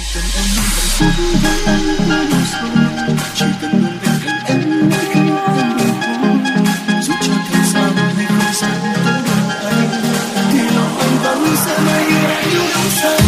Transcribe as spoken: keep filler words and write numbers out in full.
cần em luôn hạnh phúc vẫn có đủ rồi, chỉ cần luôn bên cạnh em mỗi khi em buồn thôi, dù cho thời gian hay không gian tới gần anh thì lòng anh vẫn sẽ mãi yêu em như nắng say.